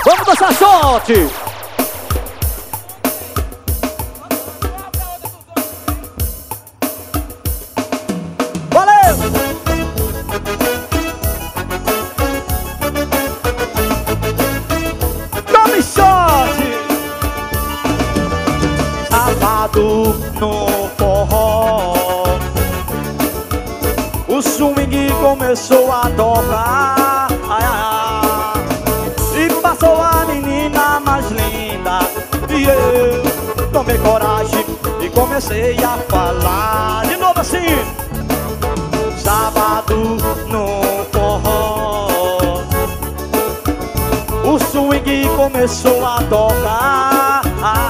Vamos dançar shot! Valeu! Tome shot! Sábado no forró, o swing começou a tocar, ai, ai, e passou a menina mais linda. E eu tomei coragem e comecei a falar de novo assim. Sábado no forró, o swing começou a tocar,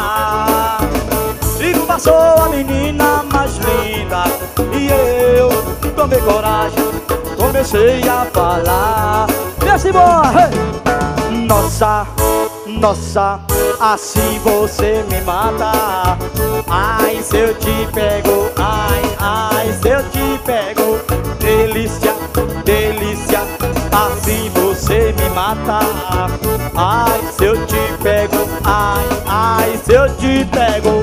e passou a menina mais linda. E eu tomei coragem, comecei a falar. Desce, boa! Nossa, nossa, assim você me mata. Ai, se eu te pego, ai, ai, se eu te pego. Delícia, delícia, assim você me mata. Ai, se eu te pego, ai, ai, se eu te pego.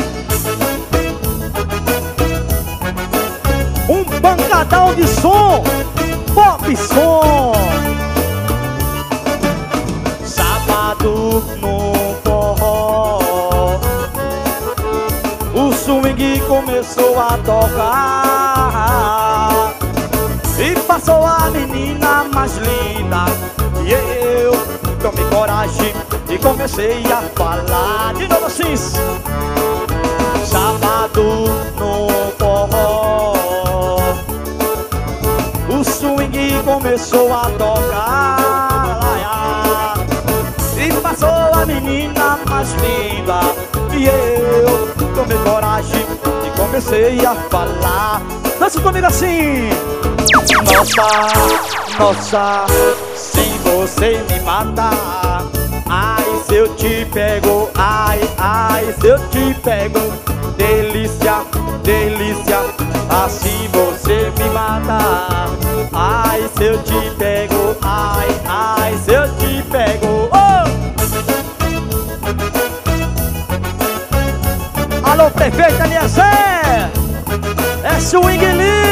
Um pancadão de som, pop som. Sábado no forró, o swing começou a tocar, e passou a menina mais linda. E eu tomei coragem e comecei a falar de novo assim. Sábado no forró, o swing começou a tocar, e passou a menina mais linda. E eu tomei coragem e comecei a falar. Dança comigo assim. Nossa, nossa, se você me matar. Ai, se eu te pego, ai, ai, se eu te pego. Delícia, delícia, assim você me mata. Ai, se eu te pego, ai, ai, se eu te pego. Oh! Alô, prefeita Eliezer, é swing livre.